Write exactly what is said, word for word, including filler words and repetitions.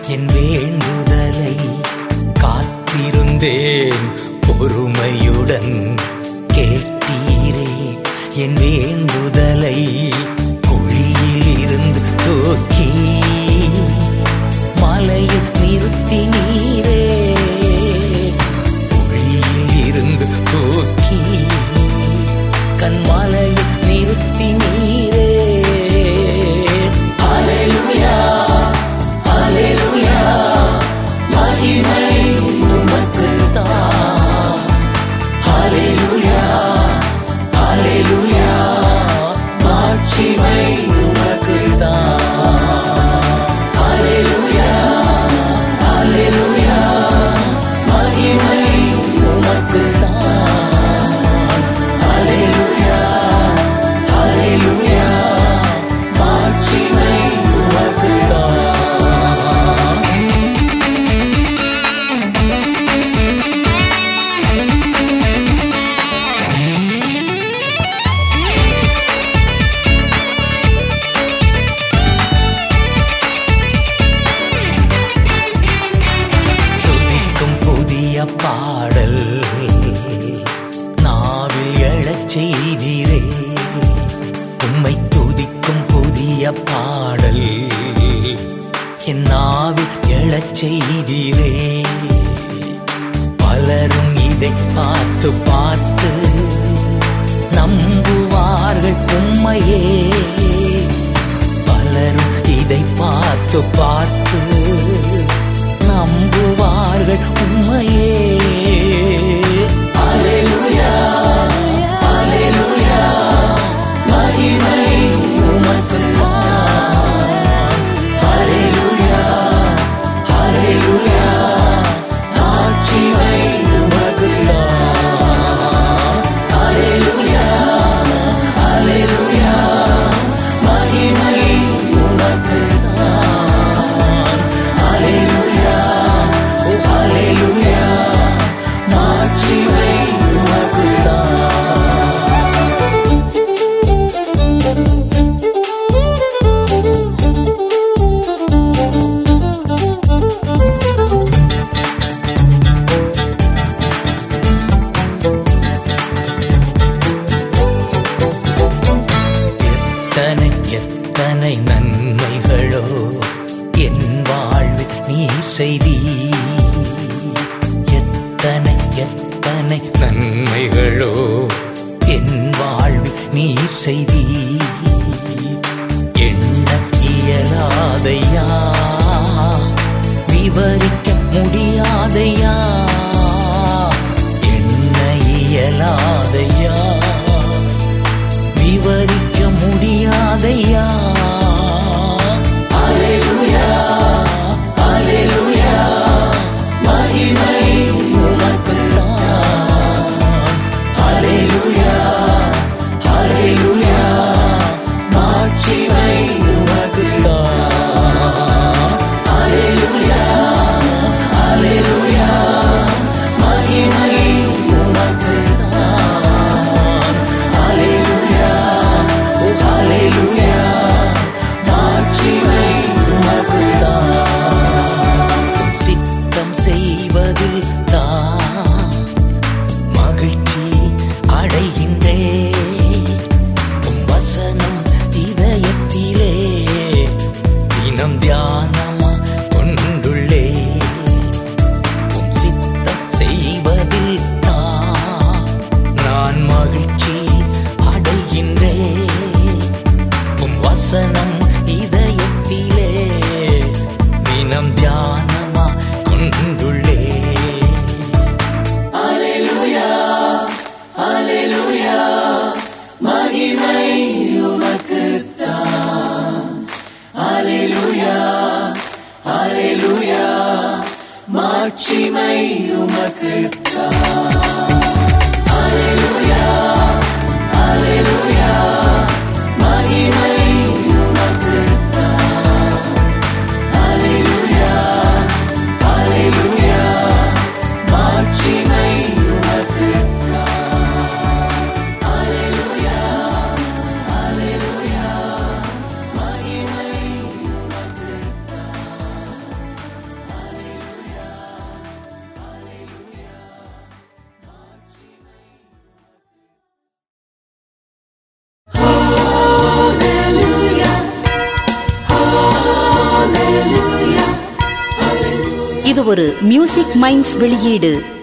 என் வேண்டுதலை காத்திருந்தேன் பொறுமையுடன் கேட்டீரே. என் வேண்டுதலை குழியில் இருந்து தூக்கி மலையில் நிறுத்தி நீரே. குழியில் இருந்து தூக்கி கண்மலையில் நிறுத்தி நீரே. ஹல்லேலூயா ஹல்லேலூயா மகிமை உமக்குத்தான். ஹல்லேலூயா ஹல்லேலூயா மாட்சிமை உமக்குத்தான். ஹல்லேலூயா ஹல்லேலூயா மகிமை உமக்குத்தான். ஹல்லேலூயா ஹல்லேலூயா மாட்சிமை உமக்குத்தான். பாடல் நாவில் எழச் செய்தீரே. உம்மை துதிக்கும் புதிய பாடல் என் நாவில் எழச் செய்தீரே. பலரும் இதை பார்த்து பார்த்து நம்புவார்கள் உம்மையே. பலரும் இதை பார்த்து பார்த்து நம்புவார்கள் உம்மையே. ஹல்லேலூயா ஹல்லேலூயா மகிமை உமக்குத்தான். ஹல்லேலூயா ஹல்லேலூயா மாட்சிமை உமக்குத்தான். ஹல்லேலூயா ஹல்லேலூயா மகிமை உமக்குத்தான். ஹல்லேலூயா ஹல்லேலூயா மாட்சிமை உமக்குத்தான். எத்தனை எத்தனை நன்மைகளோ என் வாழ்வில் நீர் செய்தீர். எத்தனை எத்தனை நன்மைகளோ என் வாழ்வில் நீர் செய்தீர். எண்ண இயலாதையா விவரிக்க முடியாதையா. எண்ண இயலாதையா விவரிக்க முடியாதையா. ஹல்லேலூயா ஹல்லேலூயா மகிமை உமக்குத்தான். ஹல்லேலூயா ஹல்லேலூயா மாட்சிமை உமக்குத்தான். ஹல்லேலூயா ஹல்லேலூயா மகிமை உமக்குத்தான். ஹல்லேலூயா ஹல்லேலூயா மாட்சிமை உமக்குத்தான். சித்தம் செய்வதில் தான் மகிழ்ச்சி அடைகின்றே. உம் வசனம் இதயத்திலே தினம் தியானமா கொண்டுள்ளே. உம் சித்தம் செய்வதில் தான் நான் மகிழ்ச்சி அடைகின்றே. உம் வசனம் இதயத்திலே தினம் தியானமா கொண்டுள்ளே. ஹல்லேலூயா ஹல்லேலூயா மகிமை உமக்குத்தான். ஹல்லேலூயா ஹல்லேலூயா மாட்சிமை உமக்குத்தான். ஹல்லேலூயா ஹல்லேலூயா மகிமை உமக்குத்தான். ஹல்லேலூயா ஹல்லேலூயா மாட்சிமை உமக்குத்தான். ஹல்லேலூயா ஹல்லேலூயா மகிமை உமக்குத்தான். இது ஒரு மியூசிக் மைண்ட்ஸ் வெளியீடு.